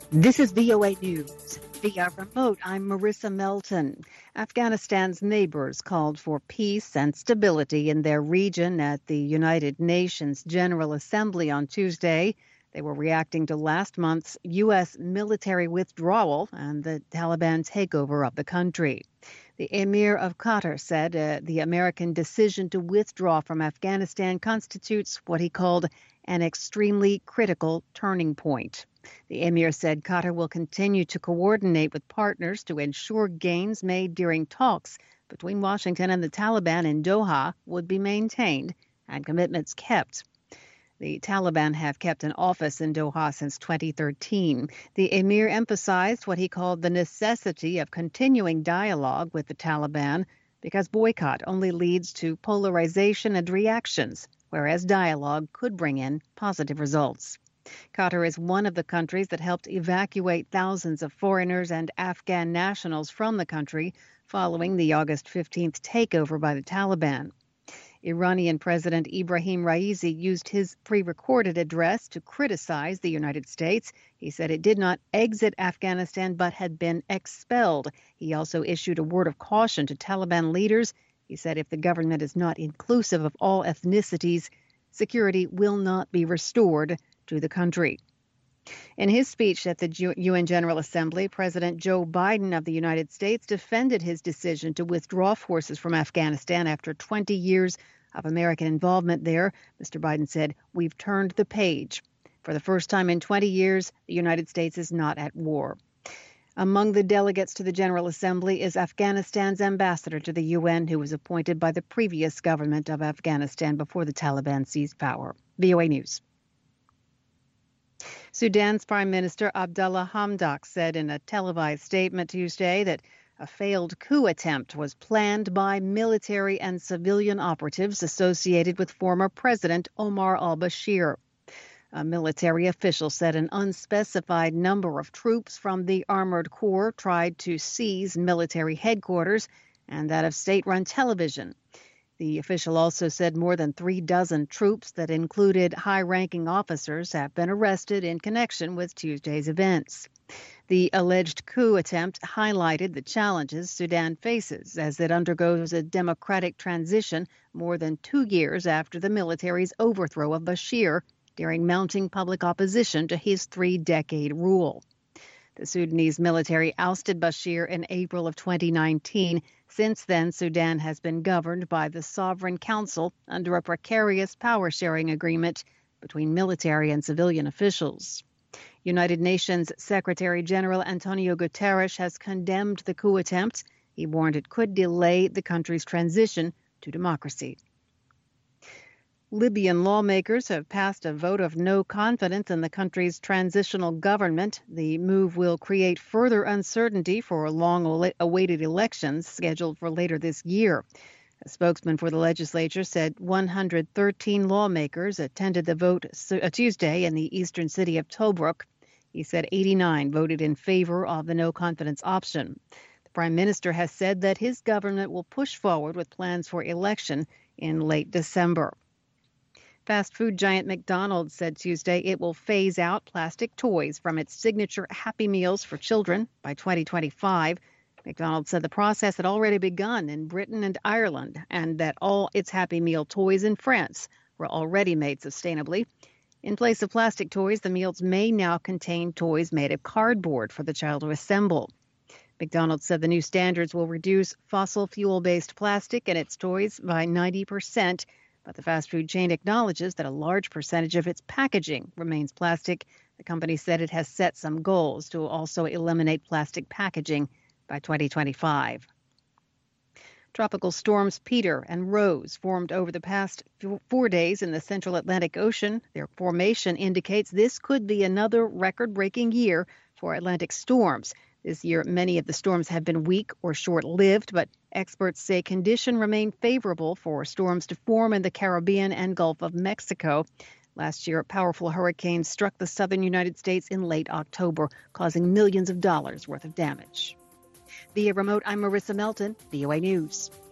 This is VOA News. Via remote, I'm Marissa Melton. Afghanistan's neighbors called for peace and stability in their region at the United Nations General Assembly on Tuesday. They were reacting to last month's U.S. military withdrawal and the Taliban takeover of the country. The Emir of Qatar said the American decision to withdraw from Afghanistan constitutes what he called an extremely critical turning point. The Emir said Qatar will continue to coordinate with partners to ensure gains made during talks between Washington and the Taliban in Doha would be maintained and commitments kept. The Taliban have kept an office in Doha since 2013. The Emir emphasized what he called the necessity of continuing dialogue with the Taliban because boycott only leads to polarization and reactions, whereas dialogue could bring in positive results. Qatar is one of the countries that helped evacuate thousands of foreigners and Afghan nationals from the country following the August 15th takeover by the Taliban. Iranian President Ibrahim Raisi used his pre-recorded address to criticize the United States. He said it did not exit Afghanistan but had been expelled. He also issued a word of caution to Taliban leaders. He said if the government is not inclusive of all ethnicities, security will not be restored to the country. In his speech at the UN General Assembly, President Joe Biden of the United States defended his decision to withdraw forces from Afghanistan after 20 years of American involvement there. Mr. Biden said, "We've turned the page. For the first time in 20 years, the United States is not at war." Among the delegates to the General Assembly is Afghanistan's ambassador to the UN, who was appointed by the previous government of Afghanistan before the Taliban seized power. VOA News. Sudan's Prime Minister Abdallah Hamdok said in a televised statement Tuesday that a failed coup attempt was planned by military and civilian operatives associated with former President Omar al-Bashir. A military official said an unspecified number of troops from the Armored Corps tried to seize military headquarters and that of state-run television. The official also said more than 36 troops that included high-ranking officers have been arrested in connection with Tuesday's events. The alleged coup attempt highlighted the challenges Sudan faces as it undergoes a democratic transition more than 2 years after the military's overthrow of Bashir during mounting public opposition to his 3-decade rule. The Sudanese military ousted Bashir in April of 2019. Since then, Sudan has been governed by the Sovereign Council under a precarious power-sharing agreement between military and civilian officials. United Nations Secretary General Antonio Guterres has condemned the coup attempt. He warned it could delay the country's transition to democracy. Libyan lawmakers have passed a vote of no confidence in the country's transitional government. The move will create further uncertainty for long-awaited elections scheduled for later this year. A spokesman for the legislature said 113 lawmakers attended the vote Tuesday in the eastern city of Tobruk. He said 89 voted in favor of the no confidence option. The prime minister has said that his government will push forward with plans for election in late December. Fast food giant McDonald's said Tuesday it will phase out plastic toys from its signature Happy Meals for children by 2025. McDonald's said the process had already begun in Britain and Ireland and that all its Happy Meal toys in France were already made sustainably. In place of plastic toys, the meals may now contain toys made of cardboard for the child to assemble. McDonald's said the new standards will reduce fossil fuel-based plastic in its toys by 90%. But the fast food chain acknowledges that a large percentage of its packaging remains plastic. The company said it has set some goals to also eliminate plastic packaging by 2025. Tropical storms Peter and Rose formed over the past 4 days in the central Atlantic Ocean. Their formation indicates this could be another record-breaking year for Atlantic storms. This year, many of the storms have been weak or short-lived, but experts say conditions remain favorable for storms to form in the Caribbean and Gulf of Mexico. Last year, powerful hurricanes struck the southern United States in late October, causing millions of dollars worth of damage. Via remote, I'm Marissa Melton, VOA News.